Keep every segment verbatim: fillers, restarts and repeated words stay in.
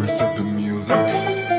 pulse of the music.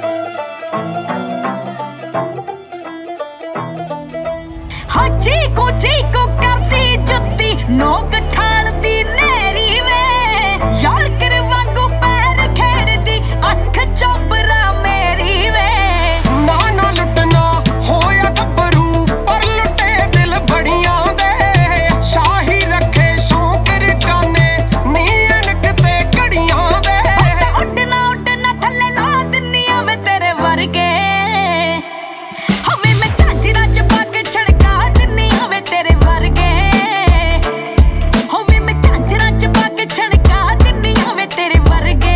हाँ चीकू चीकू करती जुत्ती नोक ठालती नेरी वे यार कर वांगू पैर खेड़दी अख चोबरा मेरी वे ना ना लुटना होया गब्बरू पर लुटे दिल बड़ियां दे शाही रखे शौक रिटाने नीन किते घड़ियां दे उड़ना उड़ना थल्ले ला दिन्नियां वे तेरे वर्गे हवे मैं झांजरा च पाके छड़का दिन्नियां वे तेरे वर्गे हवे मैं झांजरा च पाके छड़का दिन्नियां वे तेरे वर्गे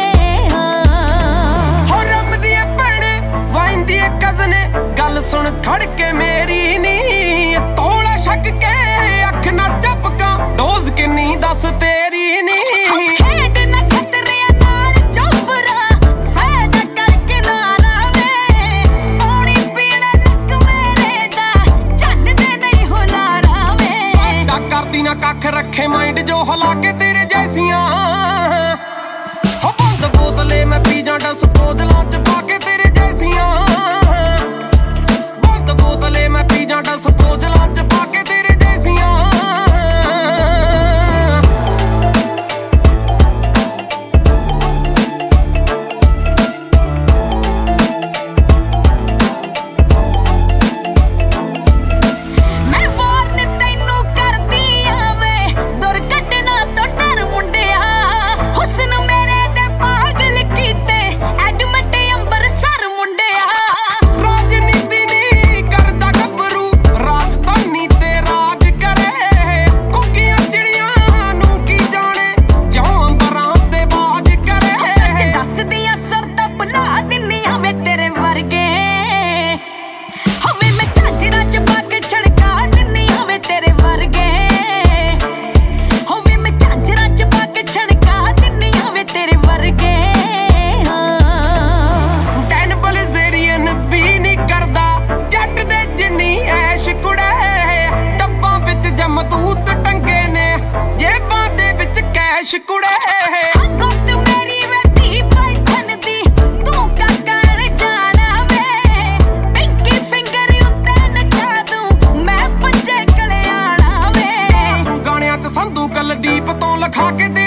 हो रमदी ए भैणे वाइंदी ए कज़ने गल सुन खड़ के मेरी नी तोला छक के अख ना झपका डोज किन्नी दस तेरी नी खेड ना खतरे नाल चोबरा फैदा करके ना रावे पानी पीने लग मेरे दा चलदे नहीं हो नारा वे साडा करदी ना कख रखे माइंड जो हला के तेरे जैसियां हो बंद बोतले मैं पी जा डिस्पोजलां च पाके तेरे जैसियां बंद बोतले मैं पी जा डिस्पोजलां च पाके तेरे जैसियां मैं वार्न तैनू करदी आवे दुर्घटना तो डर मुंडिया हुस्न मेरे दे पागल कीते एडमिट अंबरसर मुंडिया राजनीति नी करदा गब्बरू राजधानी ते राज करे कुकियां चिड़ियां नू की जाने जिਉਂ अंबरां ते बाज करे सच दस दियां सरदा बुला दिन्नियां वे तेरे वर्गे हवे मैं झांजरा च पाके छड़का दिन्नियां वे तेरे वर्गे हवे मैं झांजरा च पाके छड़का दिन्नियां वे तेरे वर्गे टैन बलजेरियन भी नी करदा जट दे जिन्नी ऐश कुड़े डब्बां विच जमदूत टंगे ने जेबां दे विच कैश कुड़े गुप्त मेरी वे धी पाइथन दी तू क्या कर जाना वे पिंकी फिंगर उत्ते नचा दूं मैं पंजे कले आना वे गाणिਆਂ ਚ ਸੰਧੂ ਕੁਲਦੀਪ ਤੋਂ ਲਿਖਾ ਕੇ